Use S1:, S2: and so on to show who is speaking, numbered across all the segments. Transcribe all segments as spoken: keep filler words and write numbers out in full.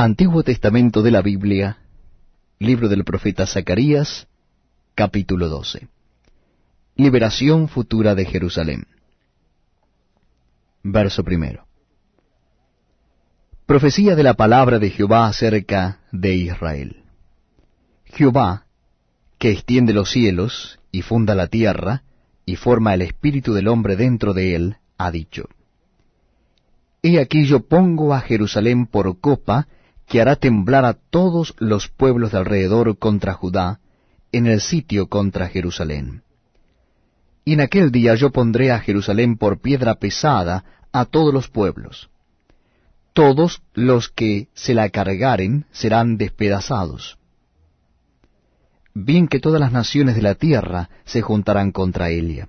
S1: Antiguo Testamento de la Biblia, libro del profeta Zacarías, capítulo doce. Liberación futura de Jerusalén. Verso primero. Profecía de la palabra de Jehová acerca de Israel. Jehová, que extiende los cielos, y funda la tierra, y forma el espíritu del hombre dentro de él, ha dicho: He aquí yo pongo a Jerusalén por copa, que hará temblar a todos los pueblos de alrededor contra Judá, en el sitio contra Jerusalén. Y en aquel día yo pondré a Jerusalén por piedra pesada a todos los pueblos. Todos los que se la cargaren serán despedazados. Bien que todas las naciones de la tierra se juntarán contra ella.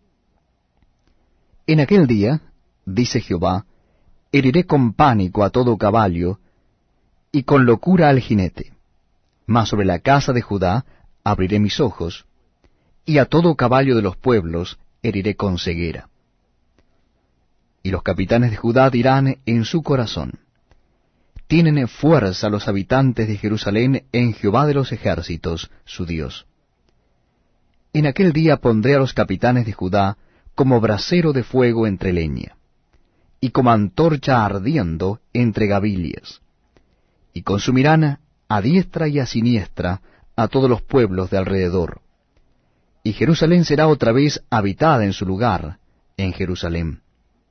S1: En aquel día, dice Jehová, heriré con pánico a todo caballo, y con locura al jinete. Mas sobre la casa de Judá abriré mis ojos, y a todo caballo de los pueblos heriré con ceguera. Y los capitanes de Judá dirán en su corazón: Tienen fuerza los habitantes de Jerusalén en Jehová de los ejércitos, su Dios. En aquel día pondré a los capitanes de Judá como brasero de fuego entre leña, y como antorcha ardiendo entre gavillas, y consumirán a diestra y a siniestra a todos los pueblos de alrededor. Y Jerusalén será otra vez habitada en su lugar, en Jerusalén.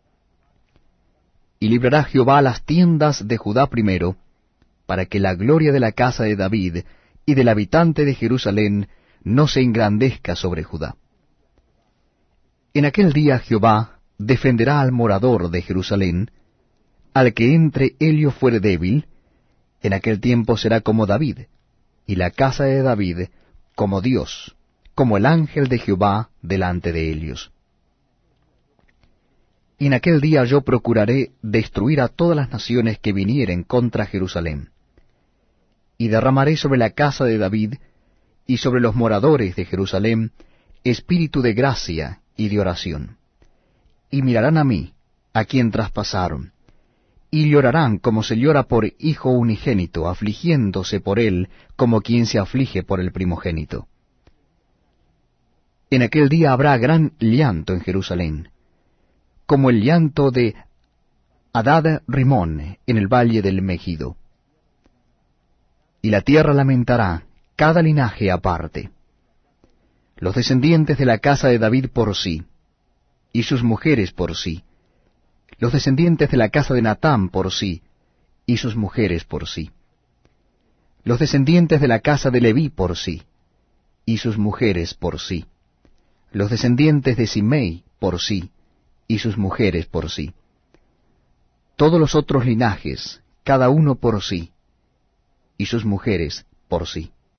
S1: Y librará Jehová las tiendas de Judá primero, para que la gloria de la casa de David y del habitante de Jerusalén no se engrandezca sobre Judá. En aquel día Jehová defenderá al morador de Jerusalén, al que entre ello fuere débil. En aquel tiempo será como David, y la casa de David como Dios, como el ángel de Jehová delante de ellos. Y en aquel día yo procuraré destruir a todas las naciones que vinieren contra Jerusalén, y derramaré sobre la casa de David y sobre los moradores de Jerusalén espíritu de gracia y de oración. Y mirarán a mí, a quien traspasaron, y llorarán como se llora por hijo unigénito, afligiéndose por él como quien se aflige por el primogénito. En aquel día habrá gran llanto en Jerusalén, como el llanto de Hadad Rimón en el valle del Megido. Y la tierra lamentará, cada linaje aparte. Los descendientes de la casa de David por sí, y sus mujeres por sí. Los descendientes de la casa de Natán por sí, y sus mujeres por sí. Los descendientes de la casa de Leví por sí, y sus mujeres por sí. Los descendientes de Simei por sí, y sus mujeres por sí. Todos los otros linajes, cada uno por sí, y sus mujeres por sí.